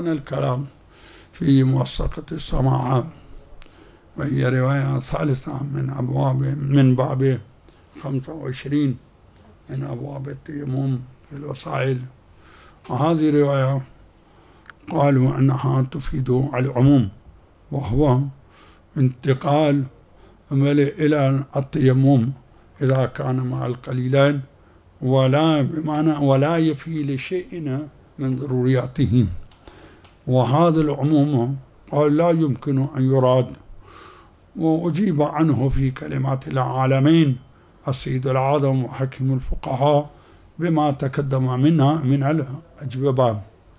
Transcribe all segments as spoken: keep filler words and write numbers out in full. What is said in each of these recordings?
كان الكلام في موثقة السماعة، وهي رواية ثالثة من أبواب من باب خمسة وعشرين من أبواب التيمم في الوسائل. وهذه رواية قالوا أنها تفيد العموم، وهو انتقال إلى التيمم إذا كان مع القليلين، ولا بمعنى ولا يفي لشيء من ضرورياته. وهذا العموم قال لا يمكن أن يراد، وأجيب عنه في كلمات العالمين السيد العظم وحكيم الفقهاء بما تقدم منها من الأجوبة.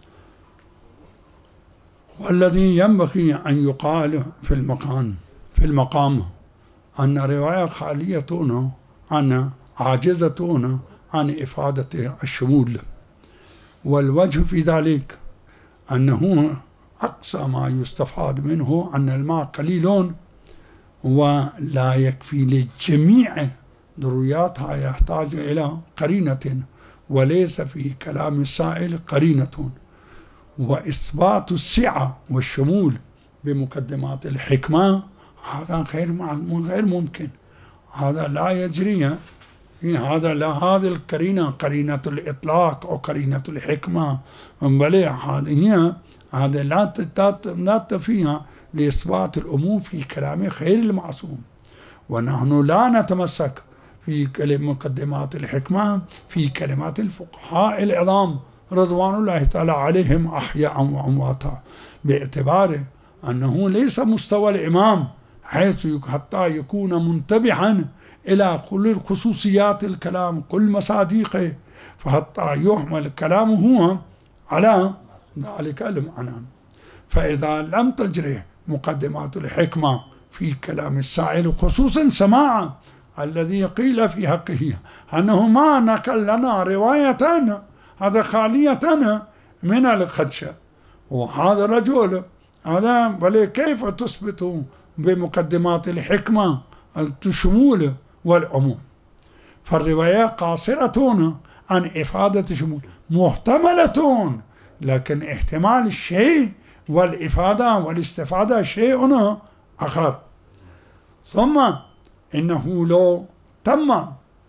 والذي ينبغي أن يقال في المقام في المقام أن رواية خالية عن عاجزة عن إفادة الشمول، والوجه في ذلك أنه أقصى ما يستفاد منه أن الماء قليل ولا يكفي لجميع ضرورياتها، يحتاج إلى قرينة، وليس في كلام السائل قرينة. وإثبات السعة والشمول بمقدمات الحكمة هذا غير غير ممكن، هذا لا يجري في هذا، لا هذه القرينة قرينة الإطلاق أو قرينة الحكمة، بل هذه هذا لا لا تفيها لإثبات الأمور في كلام خير المعصوم. ونحن لا نتمسك في مقدمات الحكمة في كلمات الفقهاء العظام رضوان الله تعالى عليهم أحياء وأمواتا، باعتبار أنه ليس مستوى الإمام حيث حتى يكون منتبها إلى كل خصوصيات الكلام كل مصادقه، فحتى يحمل كلامه على ذلك المعنى. فإذا لم تجري مقدمات الحكمة في كلام السائل خصوصا سماعا الذي قيل في حقه أنه ما نقل لنا رواية هذا خالية من الخدشة، وهذا الرجل هذا بل كيف تثبت بمقدمات الحكمة الشمول والعموم؟ فالرواية قاصرة عن إفادة شمول، محتملة، لكن احتمال الشيء والإفادة والاستفادة شيء آخر. ثم إنه لو تم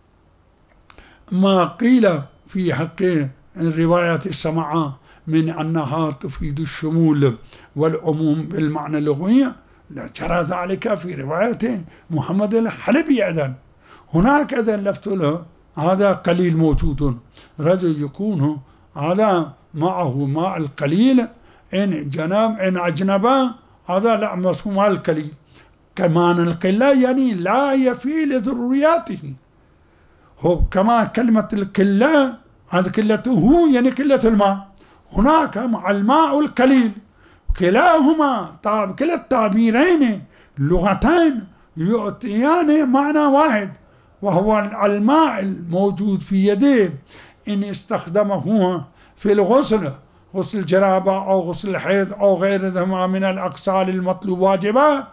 ما قيل في حق الرواية السماعة من أنها تفيد الشمول والعموم بالمعنى اللغوي جرى ذلك في رواية محمد الحلبي أيضا. هناك أيضا لفت له هذا قليل موجود، رجل يكون هذا معه ماء القليل إن جناب إن أجنبا هذا لا مسموم القليل، كمان القلة يعني لا يفي لضرورياته، هو كما كلمة القلة هذا قلته يعني قلة الماء، هناك مع الماء القليل، كلاهما كلا التعبيرين لغتين يعطيان معنى واحد، وهو الماء الموجود في يديه إن استخدمه في الغسل، غسل الجنابة أو غسل الحيض أو غيرهما من الأغسال المطلوب واجبة،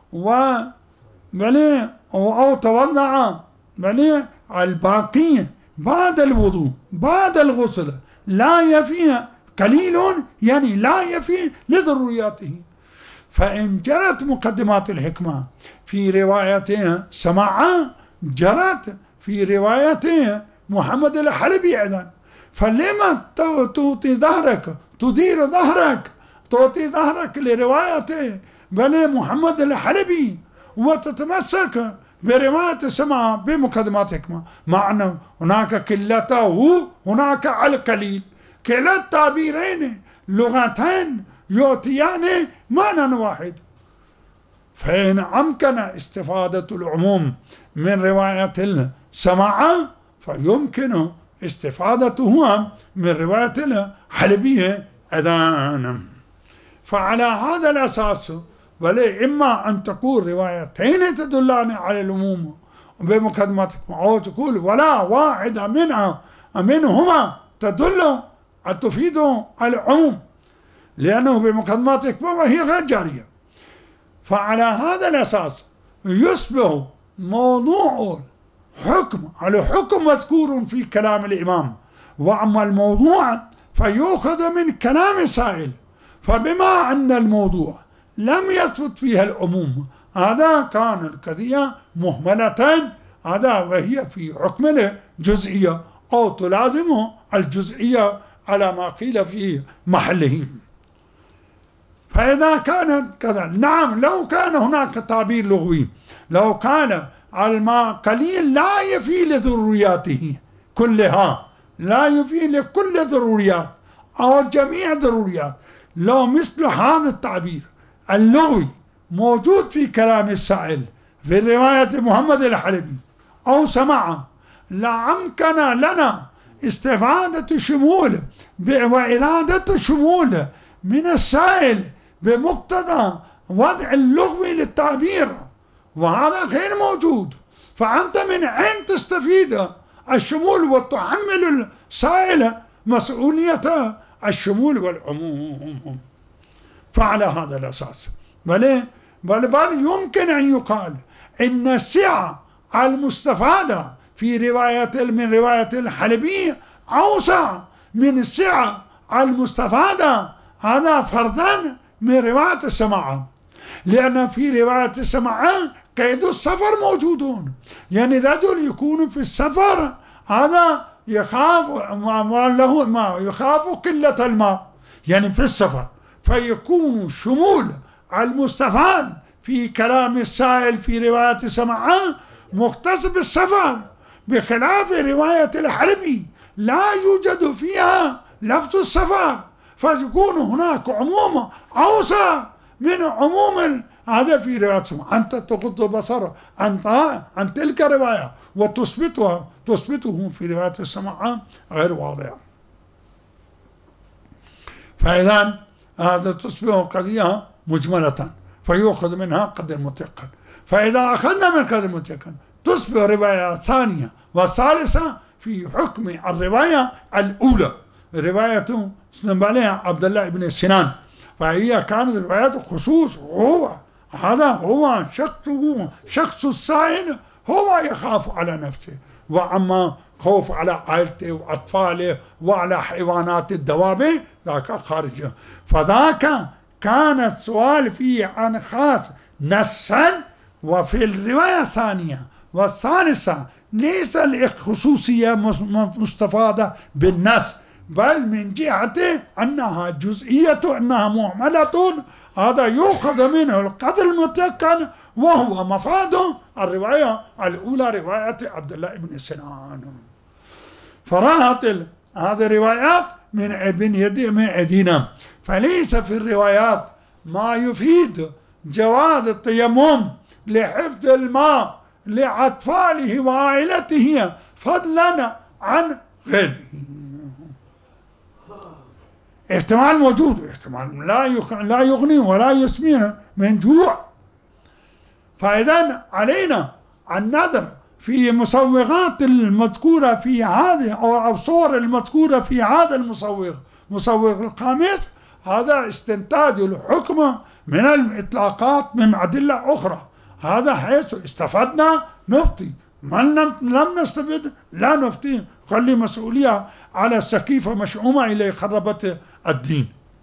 وبلي أو توضع بلي الباقي بعد الوضوء بعد الغسل لا يفي قليل يعني لا يفي لضرورياته. فإن جرت مقدمات الحكمة في روايته سماعة جرت في روايته محمد الحلبي أيضا، فلما تعطي ظهرك تدير ظهرك تعطي ظهرك لروايته بل محمد الحلبي وتتمسك برواية السماعة بمقدمات حكمة، مع أن هناك قلته هناك القليل، كلا التعبيرين لغتين يعطيان معنى واحد. فإن أمكن استفادة العموم من رواية السماعة فيمكن استفادته من رواية الحلبية أيضا. فعلى هذا الأساس بل إما أن تكون روايتين تدلان على العموم بمقدمات أو تقول ولا واحدة منها منهما تدل أن تفيد العموم، لأنه بمقدمات وهي غير جارية. فعلى هذا الأساس يصبح موضوع حكم على حكم مذكور في كلام الإمام، وأما الموضوع فيؤخذ من كلام السائل، فبما أن الموضوع لم يثبت فيها العموم، هذا كان القضية مهملة، هذا وهي في حكم الجزئية أو تلازم الجزئية على ما قيل في محله. فإذا كانت كذا، نعم لو كان هناك تعبير لغوي، لو كان الماء قليل لا يفي لضرورياته كلها، لا يفي لكل ضروريات أو جميع ضروريات، لو مثل هذا التعبير اللغوي موجود في كلام السائل في رواية محمد الحلبي أو سمعه، لأمكن لنا استفادة شمول وإرادة شمول من السائل بمقتضى وضع اللغوي للتعبير، وهذا غير موجود. فأنت من أين تستفيد الشمول وتحمل السائل مسؤولية الشمول والعموم؟ فعلى هذا الأساس بل بل بل يمكن أن يقال إن السعة المستفادة في رواية من رواية الحلبي أوسع من السعة المستفادة هذا فرضا من رواية السماعة، لأن في رواية السماعة قيد السفر موجودون، يعني رجل يكون في السفر هذا يخاف ما له ما يخاف قلة الماء، يعني في السفر، فيكون شمول المستفاد في كلام السائل في رواية السماعة مختص بالسفر، بخلاف رواية الحلبي لا يوجد فيها لفظ السفر، فيكون هناك عموم أوسع من عموم هذا في رواية السماعة. أنت تغض بصر عن عن تلك الرواية وتثبتها تثبته في رواية السماعة غير واضح. فإذا هذا تصبح قضية مجملة فيؤخذ منها قدر متيقن، فإذا أخذنا من قدر متيقن تصبح رواية ثانية والثالثة في حكم الرواية الأولى، رواية عليها عبد الله بن سنان، فهي كانت رواية خصوص، هو هذا هو شخصه شخص السائل هو يخاف على نفسه، وأما خوف على عائلته وأطفاله وعلى حيوانات الدواب ذاك خارجه. فذاك كان السؤال فيه عن خاص نصا، وفي الرواية الثانية والثالثة ليس الخصوصية مستفادة بالنص، بل من جهة أنها جزئية أنها مهملة، هذا يؤخذ منه القدر المتيقن وهو مفاد الرواية الأولى رواية عبد الله بن سنان. فراحت هذه الروايات من ابن يدي من أيدينا، فليس في الروايات ما يفيد جواز التيمم لحفظ الماء لأطفاله وعائلته فضلا عن غيره. احتمال موجود، احتمال لا لا يغني ولا يسمين من جوع. فإذا علينا النظر في مصوغات المذكورة في هذه أو الصور المذكورة في هذا المصوغ مصوغ الخامس، هذا استنتاج الحكم من الإطلاقات من أدلة أخرى، هذا حيث استفدنا نفتي، من لم لم نستفد لا نفتي، خلي مسؤولية على السقيفة مشؤومة إلى خربت الدين.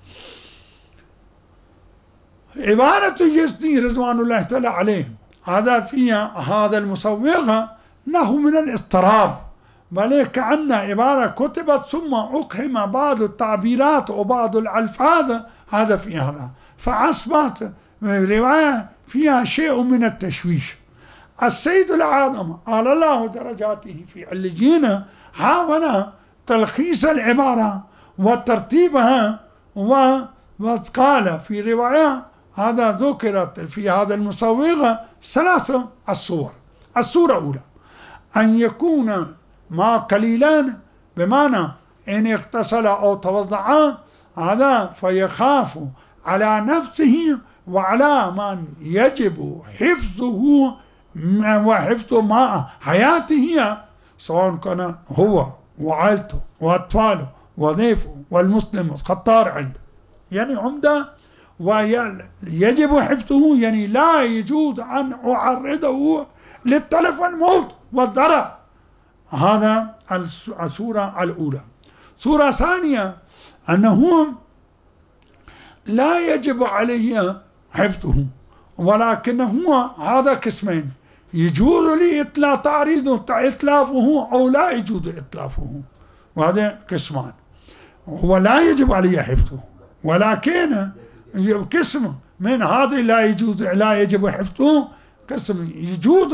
عبارة يزدي رضوان الله تعالى عليه هذا فيها هذا المصوغ له من الاضطراب، بل كأن عبارة كتبت ثم أقهم بعض التعبيرات وبعض الألفاظ هذا في هذا، فأصبحت رواية فيها شيء من التشويش. السيد العظم قال الله درجاته في عليين حاول تلخيص العبارة وترتيبها، وقال في رواية هذا ذكرت في هذا المصوغ ثلاثة الصور. الصورة الأولى أن يكون ما قليلان، بمعنى إن اغتسل أو توضع هذا فيخاف على نفسه وعلى من يجب حفظه وحفظ ما حياته، سواء كان هو وعائلته وأطفاله وضيفه والمسلم الخطار عنده، يعني عمدة، ويجب حفظه، يعني لا يجوز أن أعرضه للتلف والموت والضرر. هذا الصورة الأولى. صورة ثانية أنه لا يجب علي حفظه، ولكن هو هذا قسمين، يجوز لي إطلاع تعريض إتلافه أو لا يجوز إتلافه، وهذا قسمان. هو لا يجب علي حفظه، ولكن قسم من هذه لا يجوز لا يجب حفظه، قسم يجوز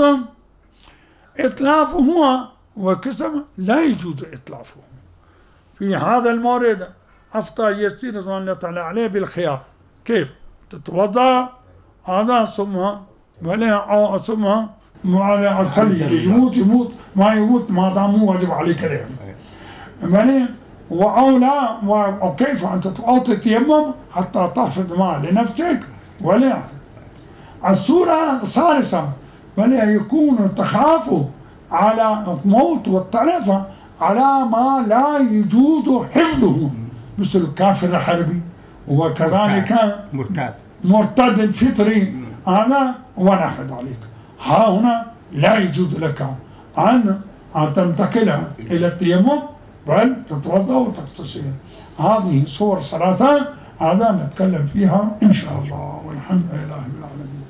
إتلافه وقسم لا يجوز إتلافه. في هذا المورد أفتى يسير رضوان الله تعالى عليه بالخيار، كيف تتوضأ هذا ثم ولا ثم على الخلي يموت يموت ما يموت ما دام مو واجب عليك اليوم، وأولى وكيف أنت تتيمم حتى تحفظ ماء لنفسك، ولا السورة الثالثة ولا يكون تخاف على موت والتلف على ما لا يجوز حفظه، مثل الكافر الحربي وكذلك مرتد مرتد الفطري، هذا ونحفظ عليك. ها هنا لا يجوز لك أن أن تنتقل إلى التيمم، بل تتوضأ وتغتسل. هذه صور صلاة هذا نتكلم فيها إن شاء الله، والحمد لله رب العالمين.